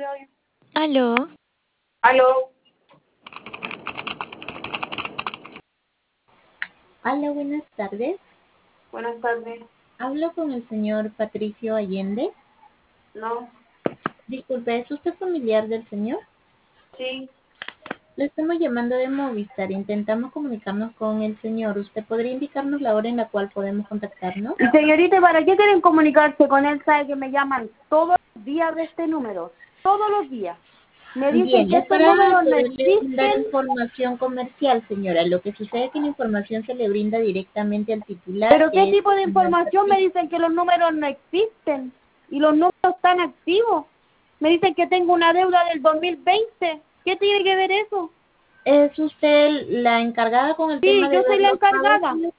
Aló, Aló, hola, buenas tardes. buenas tardes. Hablo con el señor Patricio Allende. No, Disculpe, ¿es usted familiar del señor? sí. Le estamos llamando de Movistar. Intentamos comunicarnos con el señor. ¿Usted podría indicarnos la hora en la cual podemos contactarnos? Y señorita, ¿para qué quieren comunicarse con él? Sabe que me llaman todos los días de este número. Todos los días. Me dicen Bien, que es estos para números no poderle brindar existen. información comercial, señora. Lo que sucede es que la información se le brinda directamente al titular, ¿Pero qué que es tipo el de señor información? Me Patricio. dicen que los números no existen. Y los números están activos. Me dicen que tengo una deuda del 2020. ¿Qué tiene que ver eso? ¿Es usted la encargada con el Sí, tema de yo soy ver la los pagos, encargada. señor?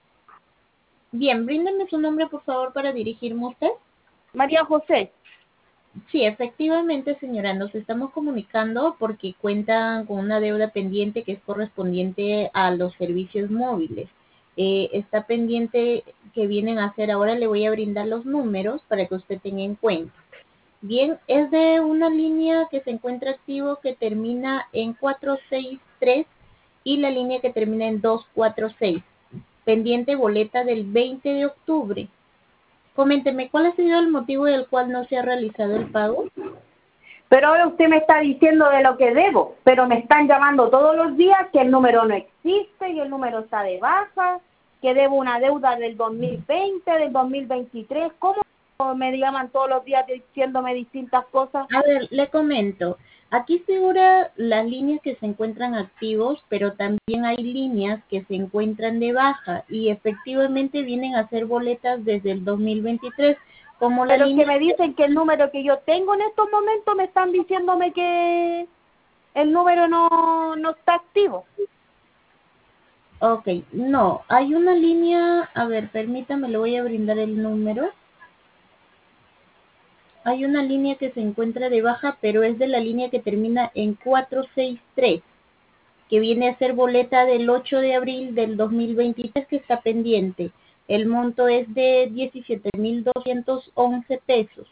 Bien, bríndeme su nombre, por favor, para dirigirme a usted. María José. Sí, efectivamente, señora, nos estamos comunicando porque cuentan con una deuda pendiente que es correspondiente a los servicios móviles. Está pendiente que vienen a hacer, ahora le voy a brindar los números para que usted tenga en cuenta. Bien, es de una línea que se encuentra activo que termina en 463 y la línea que termina en 246. Pendiente boleta del 20 de octubre. Coménteme, ¿cuál ha sido el motivo del cual no se ha realizado el pago? Pero ahora usted me está diciendo de lo que debo, pero me están llamando todos los días que el número no existe y el número está de baja, que debo una deuda del 2020, del 2023. ¿Cómo me llaman todos los días diciéndome distintas cosas? A ver, le comento. Aquí figura las líneas que se encuentran activos, pero también hay líneas que se encuentran de baja y efectivamente vienen a ser boletas desde el 2023, como la Pero es que línea. me dicen que el número que yo tengo en estos momentos me están diciéndome que el número no está activo. Ok, no, hay una línea, a ver, permítame, le voy a brindar el número. Hay una línea que se encuentra de baja, pero es de la línea que termina en 463, que viene a ser boleta del 8 de abril del 2023 que está pendiente. El monto es de 17.211 pesos.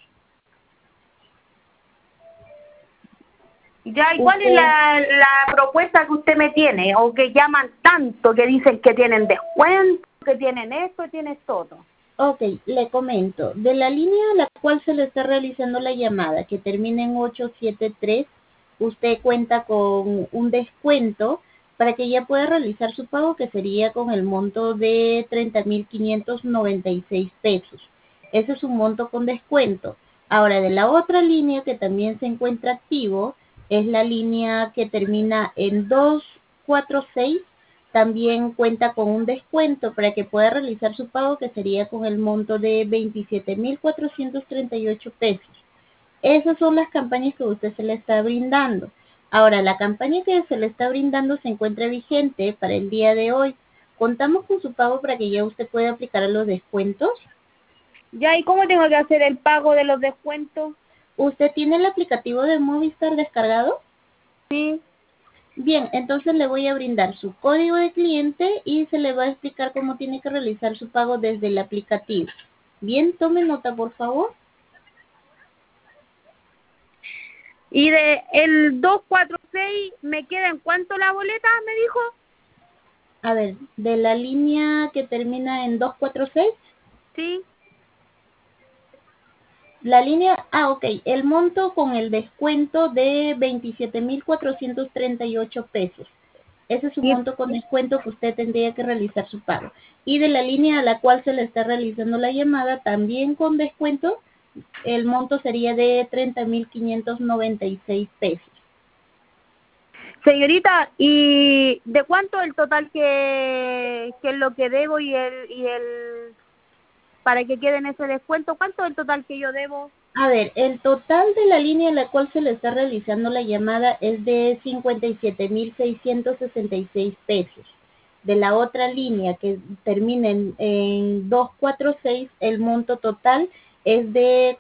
Ya, ¿y cuál es Usted, la propuesta que usted me tiene? O que llaman tanto, que dicen que tienen descuento, que tienen esto, que tienen todo. ok, le comento. De la línea a la cual se le está realizando la llamada, que termina en 873, usted cuenta con un descuento para que ya pueda realizar su pago, que sería con el monto de 30.596 pesos. Ese es un monto con descuento. Ahora, de la otra línea que también se encuentra activo, es la línea que termina en 246, también cuenta con un descuento para que pueda realizar su pago, que sería con el monto de 27.438 pesos. Esas son las campañas que usted se le está brindando. Ahora, la campaña que se le está brindando se encuentra vigente para el día de hoy. Contamos con su pago para que ya usted pueda aplicar a los descuentos. Ya, ¿y cómo tengo que hacer el pago de los descuentos? ¿Usted tiene el aplicativo de Movistar descargado? Sí. Bien, entonces le voy a brindar su código de cliente y se le va a explicar cómo tiene que realizar su pago desde el aplicativo. Bien, tome nota, por favor. Y de el 246 ¿me queda en cuánto la boleta, me dijo? A ver, de la línea que termina en 246, Sí. la línea, ok, el monto con el descuento de 27.438 pesos. Ese es su Y, monto con descuento que usted tendría que realizar su pago. Y de la línea a la cual se le está realizando la llamada, también con descuento, el monto sería de 30.596 pesos. señorita, ¿y de cuánto el total que es lo que debo para que quede en ese descuento? ¿Cuánto es el total que yo debo? A ver, el total de la línea a la cual se le está realizando la llamada es de 57.666 pesos. De la otra línea que termina en 246, el monto total es de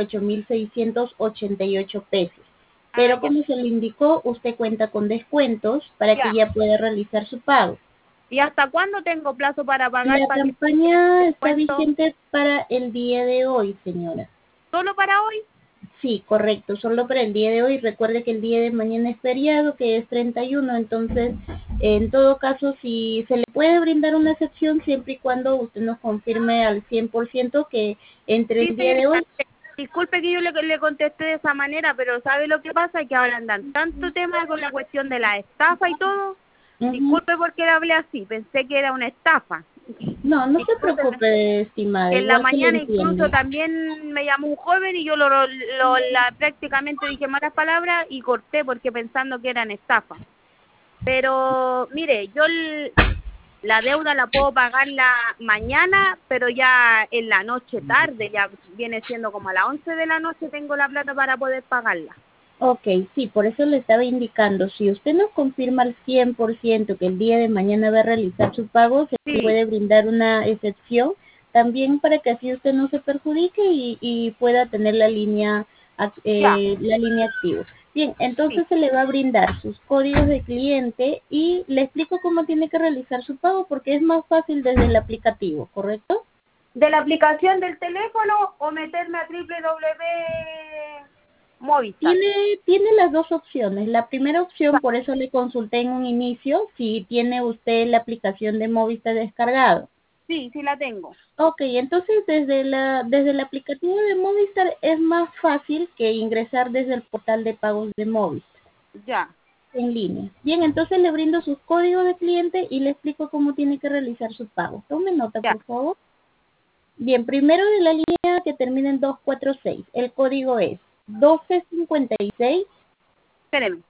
48.688 pesos. Ah, Pero ya. como se le indicó, usted cuenta con descuentos para que Ya. ya pueda realizar su pago. ¿Y hasta cuándo tengo plazo para pagar La para que me den el campaña está descuento? vigente para el día de hoy, señora. ¿Solo para hoy? Sí, correcto, solo para el día de hoy. Recuerde que el día de mañana es feriado, que es 31, entonces, en todo caso, si se le puede brindar una excepción siempre y cuando usted nos confirme al 100% que entre Sí, el día de señorita, hoy. disculpe que yo le contesté de esa manera, pero ¿sabe lo que pasa? Que ahora andan tanto tema con la cuestión de la estafa y todo. Ujú. Disculpe porque le hablé así, pensé que era una estafa. No, no se Disculpe. preocupe, estimada, En la igual se le mañana incluso entiende. también me llamó un joven y yo prácticamente dije malas palabras y corté porque pensando que eran estafas. Pero mire, la deuda la puedo pagar la mañana, pero ya en la noche tarde, ya viene siendo como a las 11 de la noche tengo la plata para poder pagarla. Ok, sí, por eso le estaba indicando, si usted nos confirma al 100% que el día de mañana va a realizar su pago, se le Sí, puede brindar una excepción también para que así usted no se perjudique y pueda tener ya, la línea activa. Bien, sí. entonces se le va a brindar sus códigos de cliente y le explico cómo tiene que realizar su pago porque es más fácil desde el aplicativo, ¿correcto? ¿De la aplicación del teléfono o meterme a Movistar? Tiene las dos opciones. La primera opción, por eso le consulté en un inicio, si tiene usted la aplicación de Movistar descargado. Sí, sí la tengo. Ok, entonces desde el aplicativo de Movistar es más fácil que ingresar desde el portal de pagos de Movistar Ya, en línea. Bien, entonces le brindo sus códigos de cliente y le explico cómo tiene que realizar su pago. Tome nota, ya. por favor. Bien, primero de la línea que termina en 246. El código es 1256. Espéreme.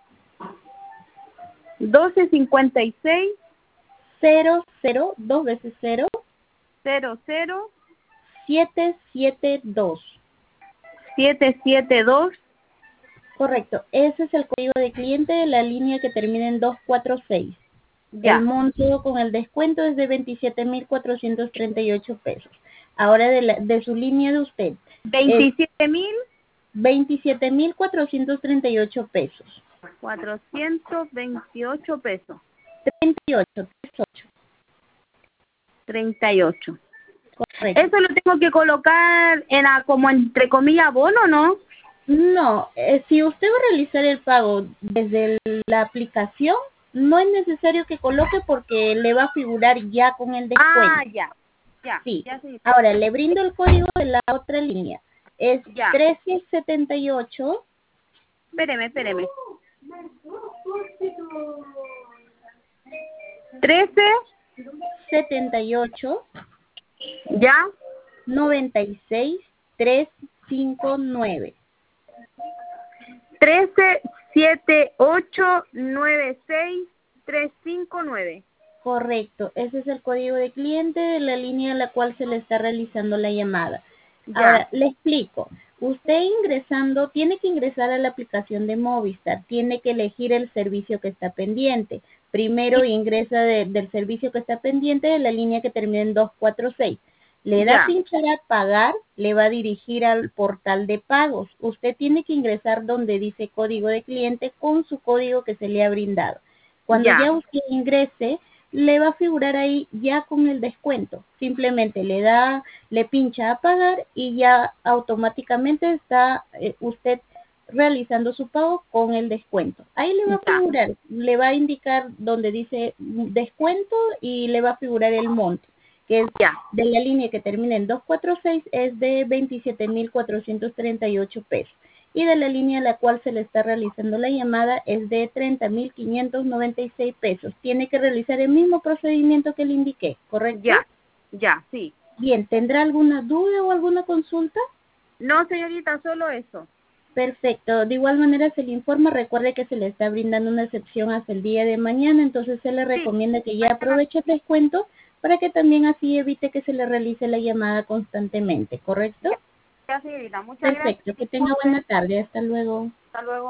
1256 00, dos veces 0, 00 772. 772. Correcto, ese es el código de cliente de la línea que termina en 246. El Ya. monto con el descuento es de 27.438 pesos. Ahora de su línea de usted es 27.000 27.438 pesos. 428 pesos. 38, 38. 38. Correcto. Eso lo tengo que colocar como entre comillas bono, ¿no? No, si usted va a realizar el pago desde la aplicación, no es necesario que coloque porque le va a figurar ya con el Ah, descuento. ya. Ya, Sí. ya sí. Ahora, le brindo el código de la otra línea. Es Ya. 1378. Espéreme. 13. 78 Ya. 96 359. 137896 359. Correcto, ese es el código de cliente de la línea a la cual se le está realizando la llamada. Ya. Ahora, le explico. Usted ingresando, tiene que ingresar a la aplicación de Movistar, tiene que elegir el servicio que está pendiente. Primero ingresa del servicio que está pendiente de la línea que termina en 246. Le da a Ya. pinchar a pagar, le va a dirigir al portal de pagos. Usted tiene que ingresar donde dice código de cliente con su código que se le ha brindado. Cuando ya Ya. usted ingrese, le va a figurar ahí ya con el descuento. Simplemente le pincha a pagar y ya automáticamente está usted realizando su pago con el descuento. Ahí le va a Ya. figurar, le va a indicar donde dice descuento y le va a figurar el monto, que es Ya. de la línea que termina en 246, es de 27.438 pesos. Y de la línea a la cual se le está realizando la llamada es de 30.596 pesos. Tiene que realizar el mismo procedimiento que le indiqué, ¿correcto? Ya. Ya, sí. Bien, ¿tendrá alguna duda o alguna consulta? No, señorita, solo eso. Perfecto. De igual manera se le informa, recuerde que se le está brindando una excepción hasta el día de mañana, entonces se le Sí. recomienda que ya Mañana. aproveche el descuento para que también así evite que se le realice la llamada constantemente, ¿correcto? Ya, ya, señorita. Muchas gracias. Perfecto. Que tenga buena Disculpe. tarde. Hasta luego. Hasta luego.